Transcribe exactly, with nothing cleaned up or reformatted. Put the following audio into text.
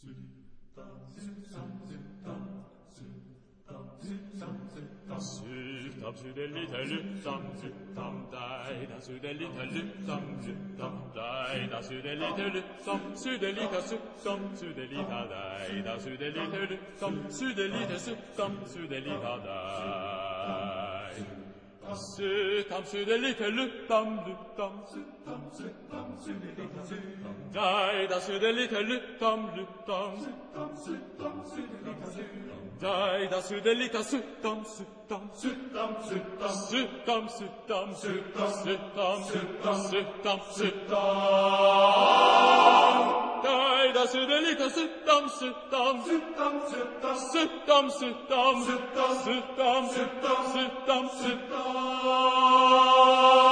Sütam südelite lütam sütam dayda südelite lütam sütam dayda südelite lütam südelita sütam südelita dayda südelite lütam südelite sütam südelita day sütam südelite lütam lütam sütam sütam südelita sütam dayda südelite lütam lütam sütam sütam südelita sütam dayda südelita sütam sütam sütam sütam sütam sütam sütam sütam sütam sütam sütam dayda südelita sütam sütam sütam sütam sütam sütam sütam sütam sütam sütam sütam